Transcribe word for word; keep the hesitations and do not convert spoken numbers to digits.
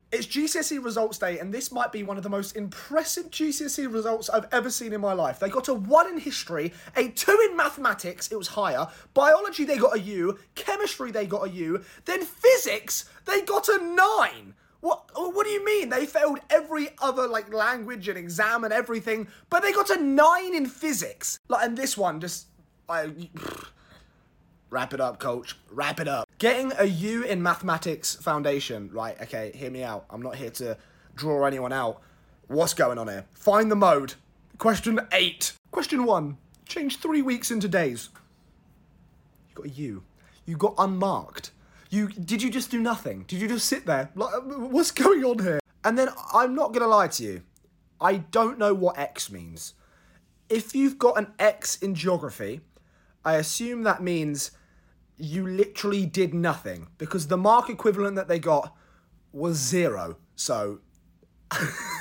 It's G C S E results day, and this might be one of the most impressive G C S E results I've ever seen in my life. They got a one in history, a two in mathematics, it was higher, biology they got a U, chemistry they got a U, then physics they got a nine. What What do you mean? They failed every other like language and exam and everything, but they got a nine in physics. Like, and this one just, I. Wrap it up, coach. Wrap it up. Getting a U in mathematics foundation. Right, okay, hear me out. I'm not here to draw anyone out. What's going on here? Find the mode. Question eight. Question one. Change three weeks into days. You got a U. You got unmarked. You Did you just do nothing? Did you just sit there? Like, what's going on here? And then, I'm not going to lie to you. I don't know what X means. If you've got an X in geography, I assume that means you literally did nothing, because the mark equivalent that they got was zero. So